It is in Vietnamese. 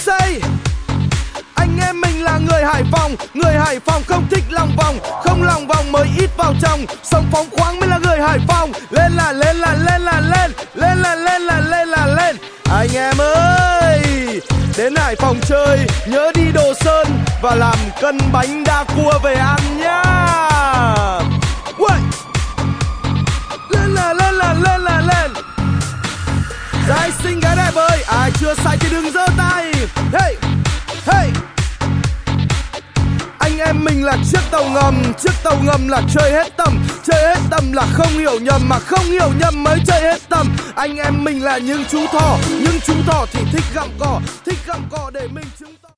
say. Anh em mình là người Hải Phòng không thích lòng vòng, không lòng vòng mới ít vào trong, sống phóng khoáng mới là người Hải Phòng. Lên là lên là lên là lên, lên là lên là lên là lên. Anh em ơi, đến Hải Phòng chơi nhớ đi Đồ Sơn và làm cân bánh đa cua về ăn nhá. Uầy. Lên là lên là lên là lên. Trai xinh gái đẹp ơi, ai chưa say thì đừng giơ tay. Hey, hey. Anh em mình là chiếc tàu ngầm là chơi hết tầm là không hiểu nhầm, mà không hiểu nhầm mới chơi hết tầm. Anh em mình là những chú thỏ thì thích gặm cỏ để mình chứng tỏ.